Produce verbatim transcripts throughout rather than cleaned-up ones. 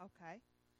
Okay.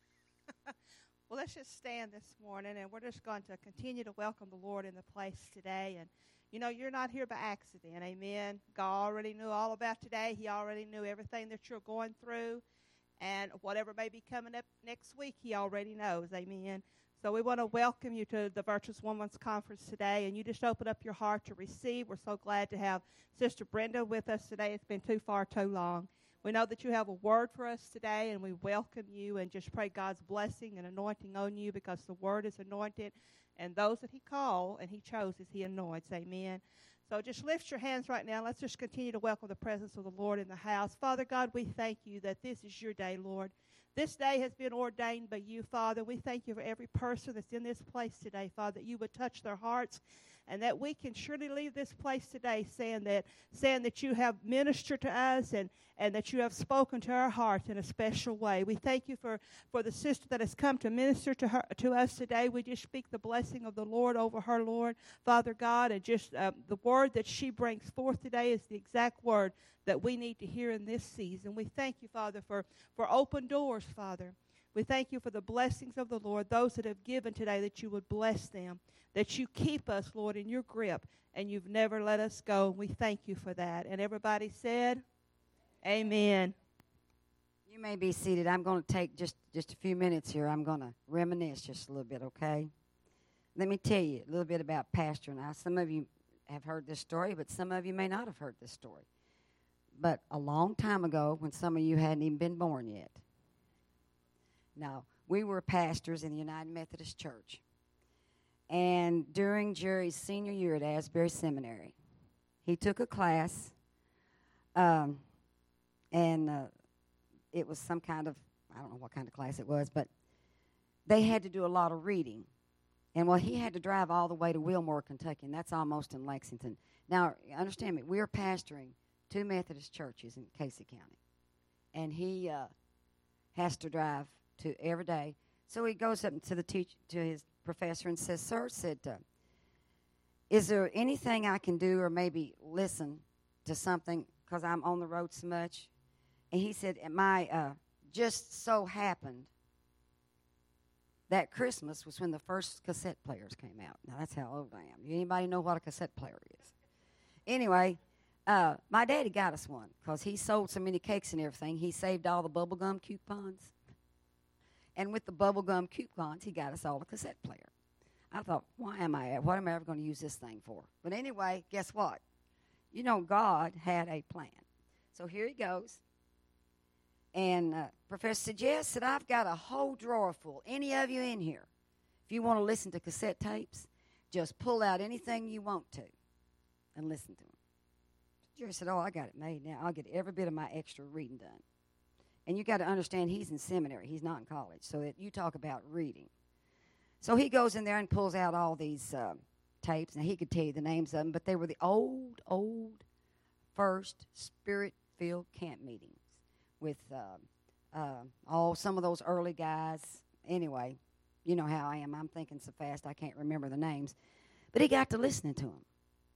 Well, let's just stand this morning, and we're just going to continue to welcome the Lord in the place today. And, you know, you're not here by accident. Amen. God already knew all about today. He already knew everything that you're going through. And whatever may be coming up next week, He already knows. Amen. So we want to welcome you to the Virtuous Women's Conference today. And you just open up your heart to receive. We're so glad to have Sister Brenda with us today. It's been too far, too long. We know that you have a word for us today, and we welcome you and just pray God's blessing and anointing on you, because the word is anointed, and those that He called and He chooses, He anoints. Amen. So just lift your hands right now. Let's just continue to welcome the presence of the Lord in the house. Father God, we thank you that this is your day, Lord. This day has been ordained by you, Father. We thank you for every person that's in this place today, Father, that you would touch their hearts, and that we can surely leave this place today saying that saying that you have ministered to us and, and that you have spoken to our hearts in a special way. We thank you for, for the sister that has come to minister to her to us today. We just speak the blessing of the Lord over her, Lord, Father God, and just um, the word that she brings forth today is the exact word that we need to hear in this season. We thank you, Father, for, for open doors, Father. We thank you for the blessings of the Lord, those that have given today, that you would bless them, that you keep us, Lord, in your grip, and you've never let us go. And we thank you for that. And everybody said, amen. You may be seated. I'm going to take just, just a few minutes here. I'm going to reminisce just a little bit, okay? Let me tell you a little bit about Pastor and I. Some of you have heard this story, but some of you may not have heard this story. But a long time ago, when some of you hadn't even been born yet, now, we were pastors in the United Methodist Church. And during Jerry's senior year at Asbury Seminary, he took a class, um, and uh, it was some kind of, I don't know what kind of class it was, but they had to do a lot of reading. And, well, he had to drive all the way to Wilmore, Kentucky, and that's almost in Lexington. Now, understand me, we're pastoring two Methodist churches in Casey County. And he uh, has to drive to every day. So he goes up to the teach to his professor and says, "Sir, said, uh, is there anything I can do, or maybe listen to something, because I'm on the road so much?" And he said, "My uh, just so happened that Christmas was when the first cassette players came out." Now that's how old I am. Anybody know what a cassette player is? Anyway, uh, my daddy got us one because he sold so many cakes and everything. He saved all the bubblegum coupons. And with the bubblegum coupons, he got us all a cassette player. I thought, why am I, what am I ever going to use this thing for? But anyway, guess what? You know, God had a plan. So here he goes. And uh, Professor said, "Yes," said, "I've got a whole drawer full. Any of you in here, if you want to listen to cassette tapes, just pull out anything you want to and listen to them." Jerry said, "Oh, I got it made now. I'll get every bit of my extra reading done." And you got to understand, he's in seminary. He's not in college. So that you talk about reading. So he goes in there and pulls out all these uh, tapes. And he could tell you the names of them. But they were the old, old first Spirit-filled camp meetings with uh, uh, all some of those early guys. Anyway, you know how I am. I'm thinking so fast I can't remember the names. But he got to listening to them.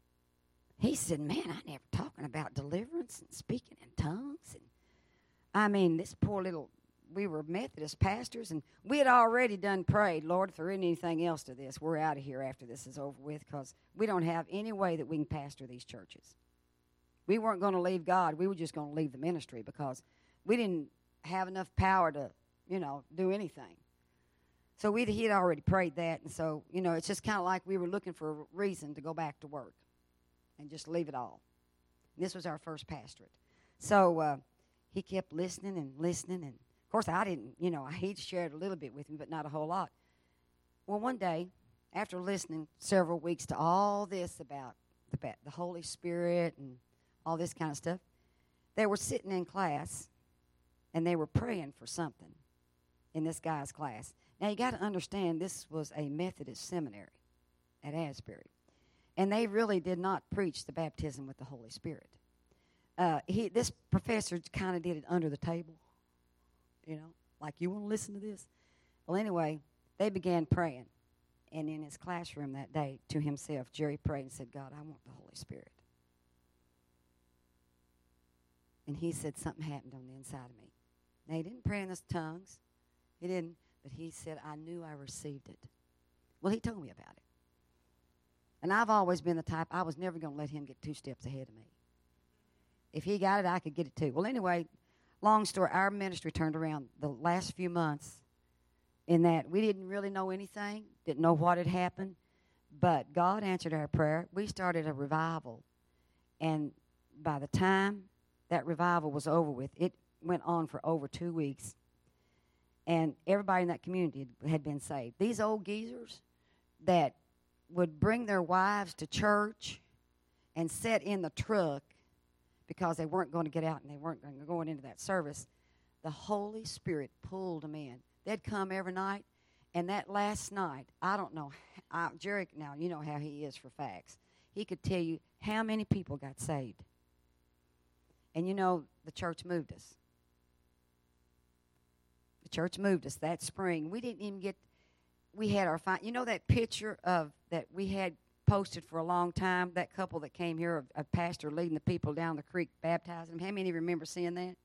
He said, "Man, I never talking about deliverance and speaking in tongues and I mean, this poor little, we were Methodist pastors, and we had already done prayed, Lord, if there isn't anything else to this, we're out of here after this is over with, because we don't have any way that we can pastor these churches. We weren't going to leave God. We were just going to leave the ministry because we didn't have enough power to, you know, do anything. So we he had already prayed that, and so, you know, it's just kind of like we were looking for a reason to go back to work and just leave it all. And this was our first pastorate. So, uh, he kept listening and listening, and of course I didn't, you know, he shared a little bit with me, but not a whole lot. Well, one day, after listening several weeks to all this about the, the Holy Spirit and all this kind of stuff, they were sitting in class, and they were praying for something in this guy's class. Now, you got to understand, this was a Methodist seminary at Asbury, and they really did not preach the baptism with the Holy Spirit. Uh, he, this professor kind of did it under the table, you know, like, you want to listen to this? Well, anyway, they began praying. And in his classroom that day, to himself, Jerry prayed and said, "God, I want the Holy Spirit." And he said something happened on the inside of me. Now, he didn't pray in his tongues. He didn't. But he said, I knew I received it. Well, he told me about it. And I've always been the type, I was never going to let him get two steps ahead of me. If he got it, I could get it too. Well, anyway, long story, our ministry turned around the last few months in that we didn't really know anything, didn't know what had happened, but God answered our prayer. We started a revival, and by the time that revival was over with, it went on for over two weeks, and everybody in that community had been saved. These old geezers that would bring their wives to church and sit in the truck because they weren't going to get out and they weren't going to go into that service, the Holy Spirit pulled them in. They'd come every night, and that last night, I don't know, I, Jerry, now you know how he is for facts. He could tell you how many people got saved. And you know, the church moved us. The church moved us that spring. We didn't even get, we had our, fi- you know that picture of that we had posted for a long time, that couple that came here, a, a pastor leading the people down the creek, baptizing them. How many remember seeing that?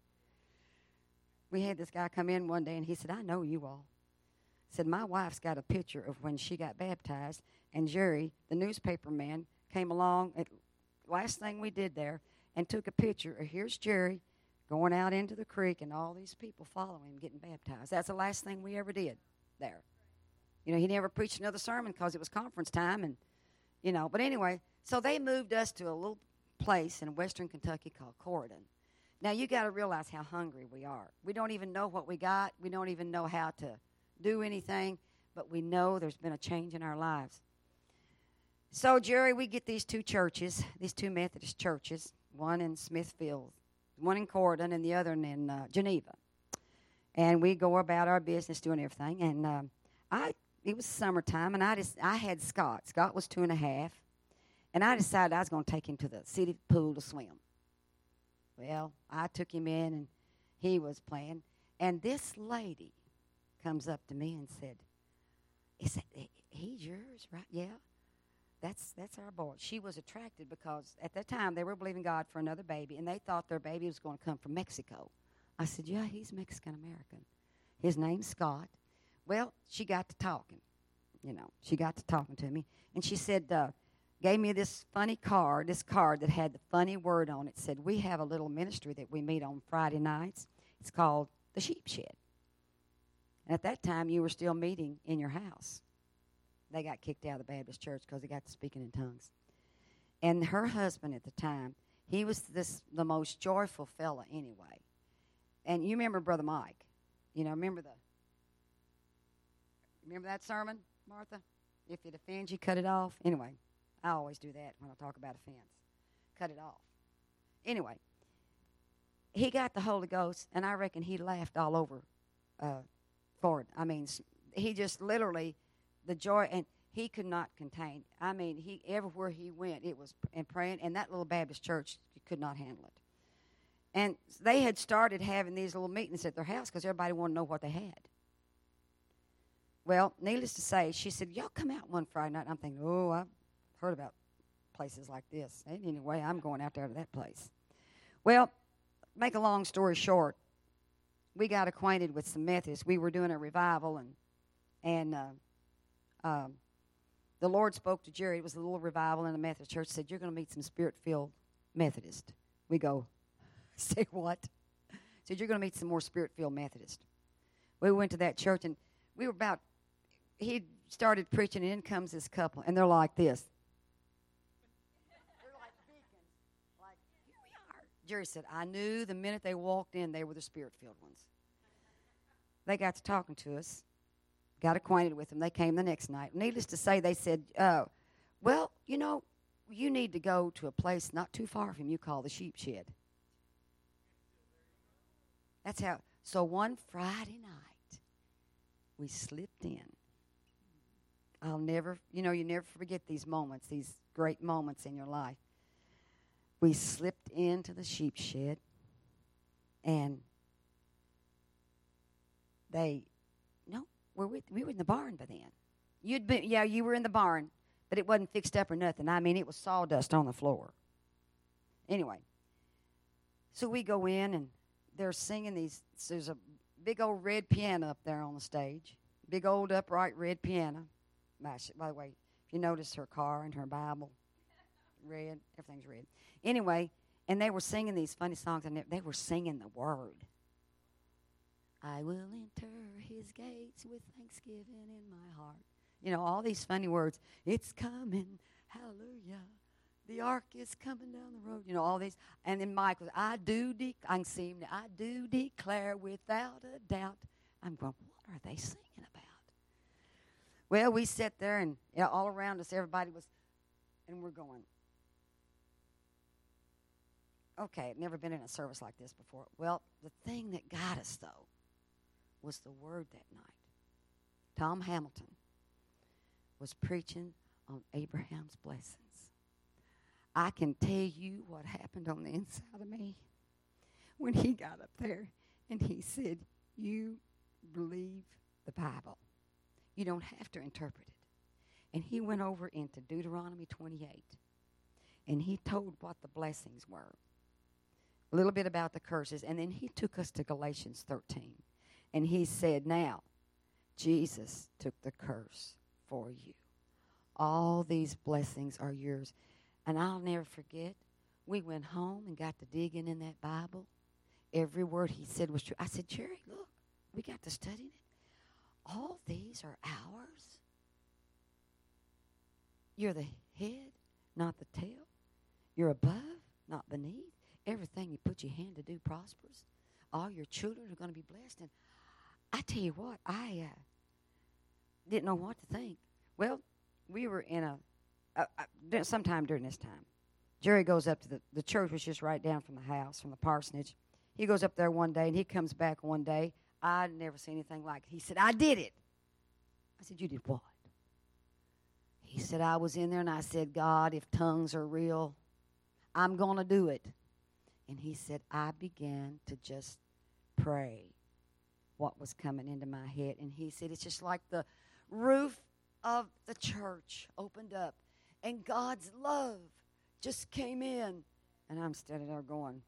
We had this guy come in one day, and he said, I know you all. Said, my wife's got a picture of when she got baptized, and Jerry, the newspaper man, came along at last thing we did there and took a picture of here's Jerry going out into the creek and all these people following him getting baptized. That's the last thing we ever did there. You know, he never preached another sermon because it was conference time, and, you know. But anyway, so they moved us to a little place in western Kentucky called Corydon. Now, you got to realize how hungry we are. We don't even know what we got. We don't even know how to do anything, but we know there's been a change in our lives. So, Jerry, we get these two churches, these two Methodist churches, one in Smithfield, one in Corydon, and the other in uh, Geneva. And we go about our business doing everything. And um, I, it was summertime, and I just I had Scott. Scott was two and a half, and I decided I was going to take him to the city pool to swim. Well, I took him in, and he was playing. And this lady comes up to me and said, "Is that he's yours, right?" Yeah, that's that's our boy. She was attracted because at that time they were believing God for another baby, and they thought their baby was going to come from Mexico. I said, "Yeah, he's Mexican American. His name's Scott." Well, she got to talking, you know. She got to talking to me, and she said, uh, gave me this funny card, this card that had the funny word on it. Said, "We have a little ministry that we meet on Friday nights. It's called the Sheep Shed." And at that time, you were still meeting in your house. They got kicked out of the Baptist church because they got to speaking in tongues. And her husband at the time, he was this the most joyful fella anyway. And you remember Brother Mike. You know, remember the remember that sermon, Martha? If it offends you, cut it off. Anyway, I always do that when I talk about offense. Cut it off. Anyway, he got the Holy Ghost, and I reckon he laughed all over uh, Ford. I mean, he just literally, the joy, and he could not contain. I mean, he everywhere he went, it was and praying, and that little Baptist church could not handle it. And they had started having these little meetings at their house because everybody wanted to know what they had. Well, needless to say, she said, "Y'all come out one Friday night." I'm thinking, oh, I've heard about places like this. And anyway, I'm going out there to that place. Well, make a long story short, we got acquainted with some Methodists. We were doing a revival, and and uh, um, the Lord spoke to Jerry. It was a little revival in the Methodist church. Said, "You're going to meet some Spirit-filled Methodists." We go, "Say what?" Said, "You're going to meet some more Spirit-filled Methodists." We went to that church, and we were about, he started preaching, and in comes this couple, and they're like this. They're like deacons. Like, here we are. Jerry said, "I knew the minute they walked in, they were the Spirit-filled ones." They got to talking to us, got acquainted with them. They came the next night. Needless to say, they said, uh, well, you know, you need to go to a place not too far from you called the Sheep Shed. That's how. So one Friday night, we slipped in. I'll never, you know, you never forget these moments, these great moments in your life. We slipped into the Sheep Shed, and they, no, we're with, we were in the barn by then. You'd been, yeah, you were in the barn, but it wasn't fixed up or nothing. I mean, it was sawdust on the floor. Anyway, so we go in, and they're singing these, there's a big old red piano up there on the stage. Big old upright red piano. By the way, if you notice her car and her Bible, red, everything's red. Anyway, and they were singing these funny songs, and they were singing the word. I will enter his gates with thanksgiving in my heart. You know, all these funny words. It's coming, hallelujah. The ark is coming down the road. You know, all these. And then Mike was, I do, de- I can see him, I do declare without a doubt. I'm going, what are they singing about? Well, we sat there, and you know, all around us, everybody was, and we're going, okay, I've never been in a service like this before. Well, the thing that got us, though, was the word that night. Tom Hamilton was preaching on Abraham's blessings. I can tell you what happened on the inside of me when he got up there and he said, you believe the Bible. You don't have to interpret it. And he went over into Deuteronomy twenty-eight, and he told what the blessings were, a little bit about the curses, and then he took us to Galatians thirteen, and he said, now, Jesus took the curse for you. All these blessings are yours. And I'll never forget, we went home and got to digging in that Bible. Every word he said was true. I said, Jerry, look, we got to studying it. All these are ours. You're the head, not the tail. You're above, not beneath. Everything you put your hand to do prospers. All your children are going to be blessed. And I tell you what, I uh, didn't know what to think. Well, we were in a, uh, uh, sometime during this time, Jerry goes up to the, the church was just right down from the house, from the parsonage. He goes up there one day, and he comes back one day. I'd never seen anything like it. He said, I did it. I said, you did what? He said, I was in there, and I said, God, if tongues are real, I'm going to do it. And he said, I began to just pray what was coming into my head. And he said, it's just like the roof of the church opened up, and God's love just came in. And I'm standing there going,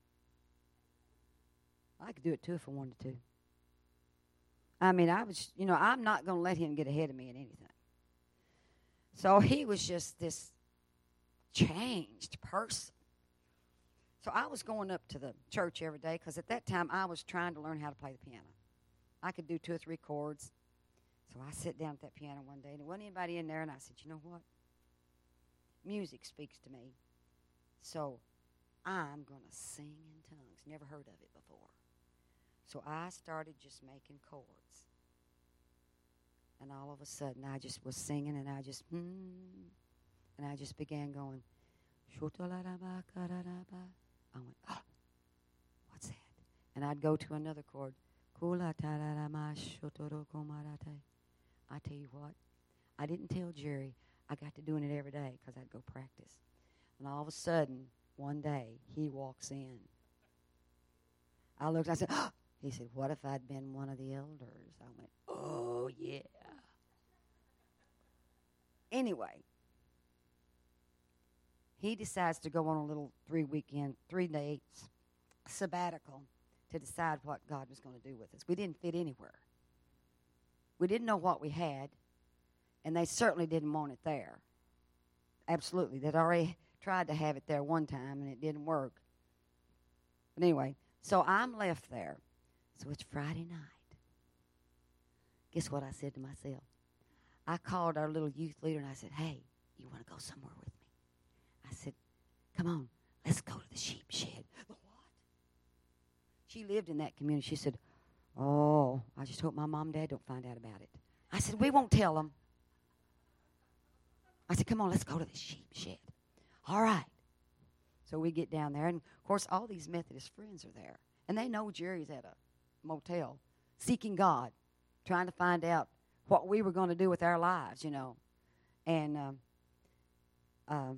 I could do it too if I wanted to. I mean, I was, you know, I'm not going to let him get ahead of me in anything. So he was just this changed person. So I was going up to the church every day because at that time I was trying to learn how to play the piano. I could do two or three chords. So I sit down at that piano one day, and there wasn't anybody in there, and I said, you know what? Music speaks to me. So I'm going to sing in tongues. Never heard of it before. So I started just making chords. And all of a sudden, I just was singing, and I just, hmm, and I just began going, I went, oh, what's that? And I'd go to another chord. I tell you what, I didn't tell Jerry. I got to doing it every day because I'd go practice. And all of a sudden, one day, he walks in. I looked, I said, oh. He said, what if I'd been one of the elders? I went, oh, yeah. Anyway, he decides to go on a little three-weekend, three-day sabbatical to decide what God was going to do with us. We didn't fit anywhere. We didn't know what we had, and they certainly didn't want it there. Absolutely. They'd already tried to have it there one time, and it didn't work. But anyway, so I'm left there. So it's Friday night. Guess what I said to myself? I called our little youth leader, and I said, hey, you want to go somewhere with me? I said, come on, let's go to the sheep shed. The what? She lived in that community. She said, oh, I just hope my mom and dad don't find out about it. I said, we won't tell them. I said, come on, let's go to the sheep shed. All right. So we get down there, and, of course, all these Methodist friends are there. And they know Jerry's at a motel, seeking God, trying to find out what we were going to do with our lives, you know. And um, um,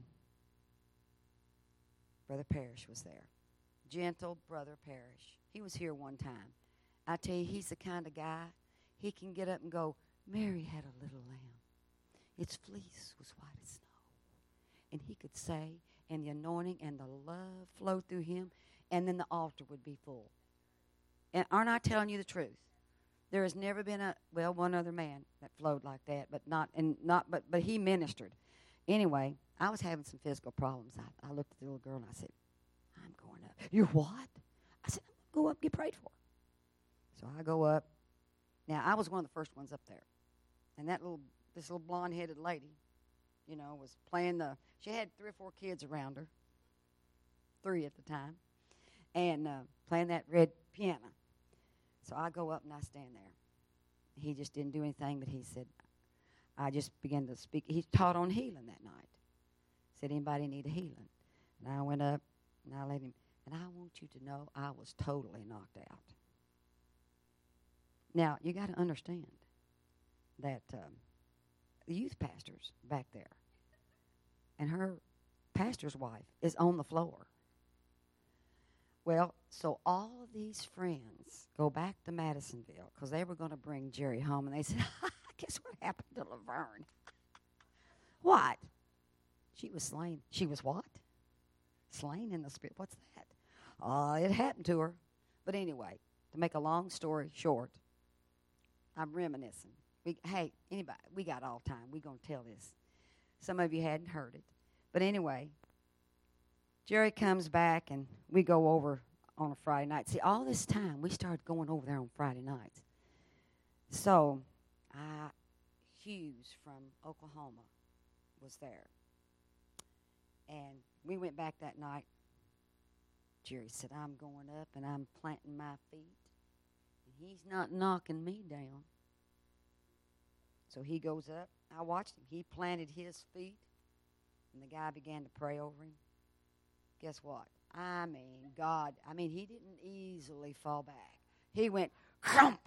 Brother Parrish was there. Gentle Brother Parrish. He was here one time. I tell you, he's the kind of guy, he can get up and go, Mary had a little lamb. Its fleece was white as snow. And he could say, and the anointing and the love flowed through him, and then the altar would be full. And aren't I telling you the truth? There has never been a, well, one other man that flowed like that, but not, and not, but, but he ministered. Anyway, I was having some physical problems. I, I looked at the little girl and I said, I'm going up. You're what? I said, I'm going to go up and get prayed for. So I go up. Now, I was one of the first ones up there. And that little, this little blonde-headed lady, you know, was playing the, she had three or four kids around her, three at the time, and uh, playing that red piano. So I go up and I stand there. He just didn't do anything, but he said, I just began to speak. He taught on healing that night. Said, anybody need a healing? And I went up and I let him, and I want you to know I was totally knocked out. Now, you got to understand that um, the youth pastor's back there, and her pastor's wife is on the floor. Well, so all of these friends go back to Madisonville because they were going to bring Jerry home, and they said, guess what happened to Laverne? What? She was slain. She was what? Slain in the spirit. What's that? Uh, it happened to her. But anyway, to make a long story short, I'm reminiscing. We, hey, anybody, we got all time. We're going to tell this. Some of you hadn't heard it. But anyway, Jerry comes back, and we go over on a Friday night. See, all this time, we started going over there on Friday nights. So, I, Hughes from Oklahoma was there. And we went back that night. Jerry said, I'm going up, and I'm planting my feet. And he's not knocking me down. So he goes up. I watched him. He planted his feet, and the guy began to pray over him. Guess what? I mean, God, I mean, he didn't easily fall back. He went, crump.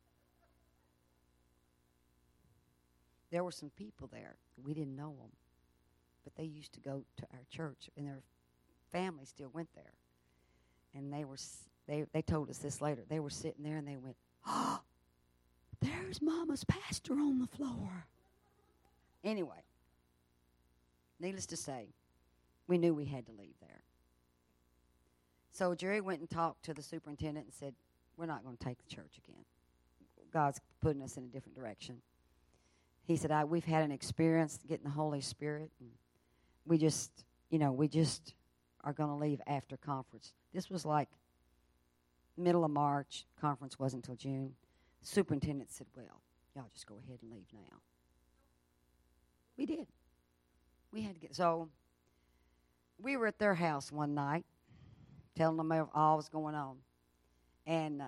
There were some people there. We didn't know them, but they used to go to our church, and their family still went there. And they were they they told us this later. They were sitting there, and they went, oh, there's Mama's pastor on the floor. Anyway, needless to say, we knew we had to leave there. So Jerry went and talked to the superintendent and said, we're not going to take the church again. God's putting us in a different direction. He said, I, we've had an experience getting the Holy Spirit, and we just, you know, we just are going to leave after conference. This was like middle of March. Conference wasn't until June. The superintendent said, well, y'all just go ahead and leave now. We did. We had to get, so we were at their house one night, telling them all was going on. And uh,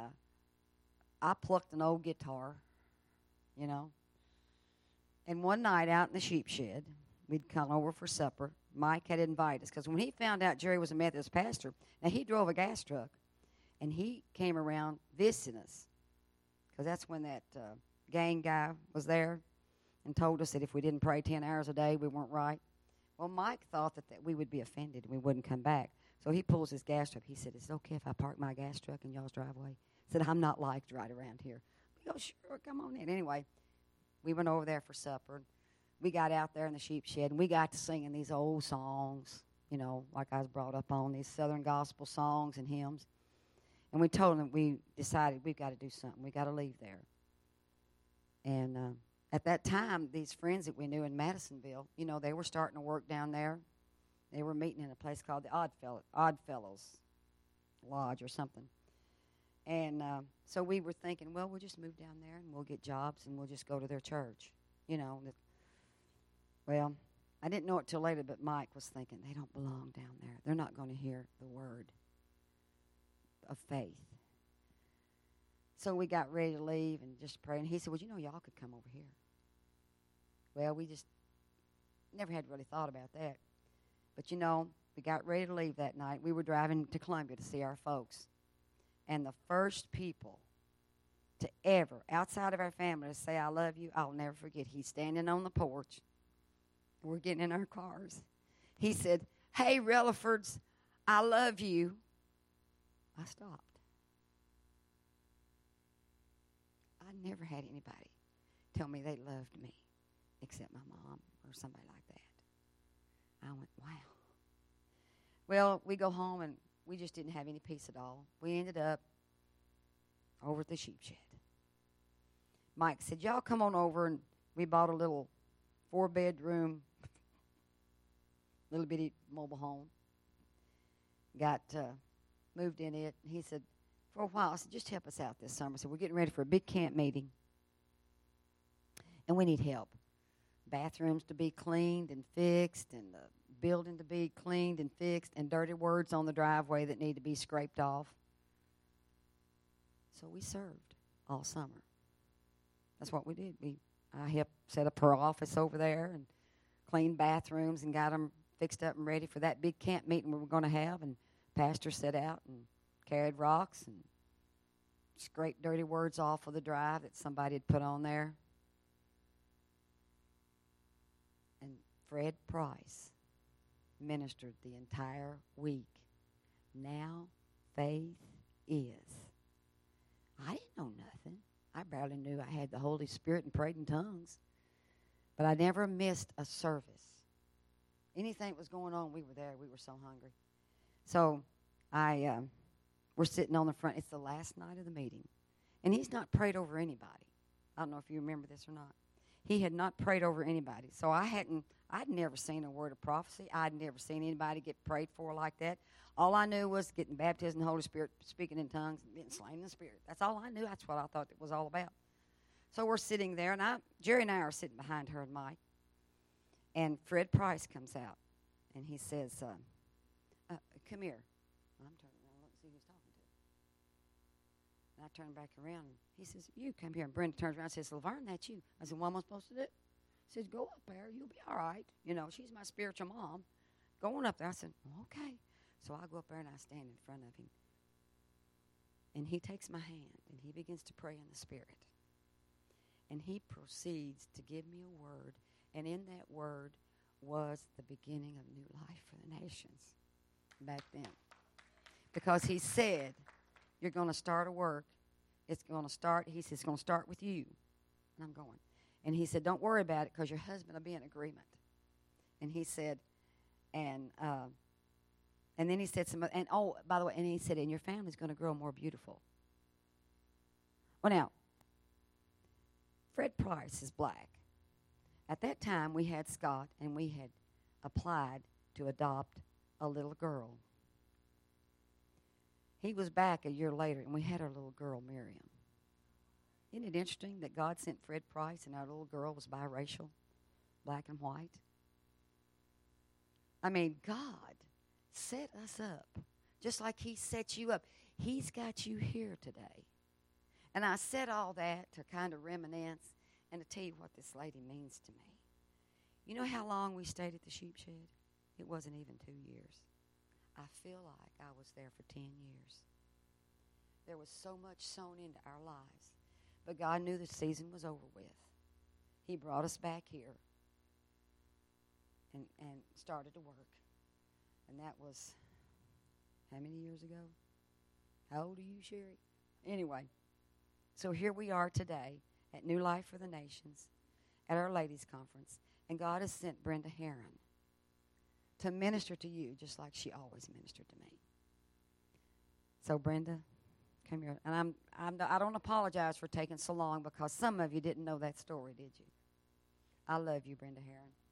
I plucked an old guitar, you know. And one night out in the sheep shed, we'd come over for supper. Mike had invited us because when he found out Jerry was a Methodist pastor, now he drove a gas truck, and he came around visiting us because that's when that uh, gang guy was there and told us that if we didn't pray ten hours a day, we weren't right. Well, Mike thought that, that we would be offended and we wouldn't come back. So he pulls his gas truck. He said, is it okay if I park my gas truck in y'all's driveway? He said, I'm not liked right around here. We go, sure, come on in. Anyway, we went over there for supper. We got out there in the sheep shed, and we got to singing these old songs, you know, like I was brought up on, these Southern gospel songs and hymns. And we told them we decided we've got to do something. We've got to leave there. And uh, at that time, these friends that we knew in Madisonville, you know, they were starting to work down there. They were meeting in a place called the Oddfellow, Oddfellows Lodge or something. And uh, so we were thinking, well, we'll just move down there and we'll get jobs and we'll just go to their church. You know, that, well, I didn't know it till later, but Mike was thinking, they don't belong down there. They're not going to hear the word of faith. So we got ready to leave and just pray. And he said, well, you know, y'all could come over here. Well, we just never had really thought about that. But, you know, we got ready to leave that night. We were driving to Columbia to see our folks. And the first people to ever, outside of our family, to say, I love you, I'll never forget. He's standing on the porch. We're getting in our cars. He said, hey, Rellifords, I love you. I stopped. I never had anybody tell me they loved me except my mom or somebody like that. I went, wow. Well, we go home, and we just didn't have any peace at all. We ended up over at the sheep shed. Mike said, y'all come on over, and we bought a little four-bedroom, little bitty mobile home. Got uh, moved in it. He said, for a while, I said, just help us out this summer. So we're getting ready for a big camp meeting, and we need help. Bathrooms to be cleaned and fixed, and the building to be cleaned and fixed, and dirty words on the driveway that need to be scraped off. So we served all summer. That's what we did. We I helped set up her office over there and cleaned bathrooms and got them fixed up and ready for that big camp meeting we were going to have. And pastor set out and carried rocks and scraped dirty words off of the drive that somebody had put on there. And Fred Price ministered the entire week. Now faith is. I didn't know nothing. I barely knew I had the Holy Spirit and prayed in tongues. But I never missed a service. Anything that was going on, we were there. We were so hungry. So I, um, we're sitting on the front. It's the last night of the meeting. And he's not prayed over anybody. I don't know if you remember this or not. He had not prayed over anybody. So I hadn't, I'd never seen a word of prophecy. I'd never seen anybody get prayed for like that. All I knew was getting baptized in the Holy Spirit, speaking in tongues, and being slain in the Spirit. That's all I knew. That's what I thought it was all about. So we're sitting there, and I, Jerry and I are sitting behind her and Mike. And Fred Price comes out, and he says, uh, uh, come here. And I'm turning around, look and see who's talking to. And I turn back around, and he says, you come here. And Brenda turns around and says, Laverne, that's you. I said, what am I supposed to do? He says, go up there. You'll be all right. You know, she's my spiritual mom. Go on up there. I said, okay. So I go up there, and I stand in front of him. And he takes my hand, and he begins to pray in the Spirit. And he proceeds to give me a word. And in that word was the beginning of new life for the nations back then. Because he said, you're going to start a work. It's going to start, he says, it's going to start with you. And I'm going. And he said, don't worry about it because your husband will be in agreement. And he said, and uh, and then he said, some, and oh, by the way, and he said, and your family's going to grow more beautiful. Well, now, Fred Price is black. At that time, we had Scott, and we had applied to adopt a little girl. He was back a year later, and we had our little girl, Miriam. Isn't it interesting that God sent Fred Price, and our little girl was biracial, black and white? I mean, God set us up just like he set you up. He's got you here today. And I said all that to kind of reminisce and to tell you what this lady means to me. You know how long we stayed at the sheep shed? It wasn't even two years. I feel like I was there for ten years. There was so much sown into our lives. But God knew the season was over with. He brought us back here and, and started to work. And that was, how many years ago? How old are you, Sherry? Anyway, so here we are today at New Life for the Nations at our ladies' conference. And God has sent Brenda Herron to minister to you just like she always ministered to me. So, Brenda, come here. And I'm, I'm, I don't apologize for taking so long because some of you didn't know that story, did you? I love you, Brenda Herron.